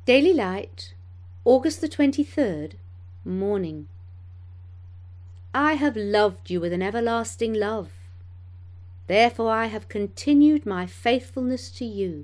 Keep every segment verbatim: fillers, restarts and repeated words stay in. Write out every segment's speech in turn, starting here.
Daily Light, August the twenty-third, morning. I have loved you with an everlasting love. Therefore I have continued my faithfulness to you.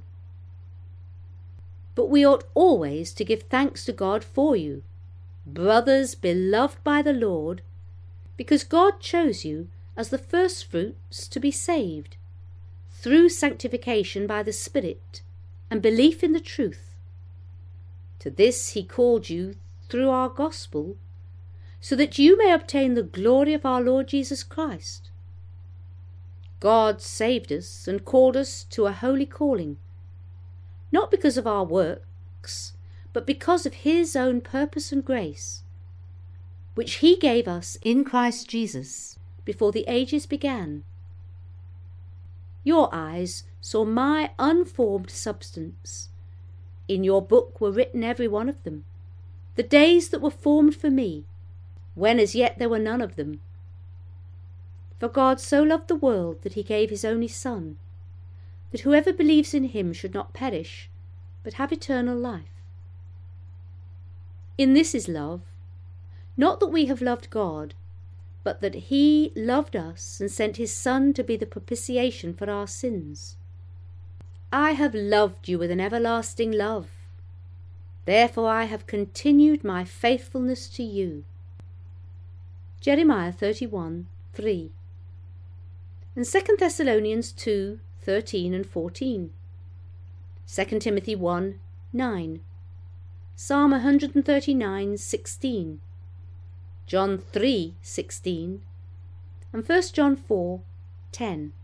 But we ought always to give thanks to God for you, brothers beloved by the Lord, because God chose you as the firstfruits to be saved, through sanctification by the Spirit and belief in the truth. To this he called you through our gospel, so that you may obtain the glory of our Lord Jesus Christ. God saved us and called us to a holy calling, not because of our works, but because of his own purpose and grace, which he gave us in Christ Jesus before the ages began. Your eyes saw my unformed substance. In your book were written every one of them, the days that were formed for me, when as yet there were none of them. For God so loved the world that he gave his only Son, that whoever believes in him should not perish, but have eternal life. In this is love, not that we have loved God, but that he loved us and sent his Son to be the propitiation for our sins. I have loved you with an everlasting love. Therefore I have continued my faithfulness to you. Jeremiah thirty-one, three. And Second Thessalonians two, thirteen and fourteen. Second Timothy one, nine. Psalm one thirty-nine, sixteen. John three, sixteen. And First John four, ten.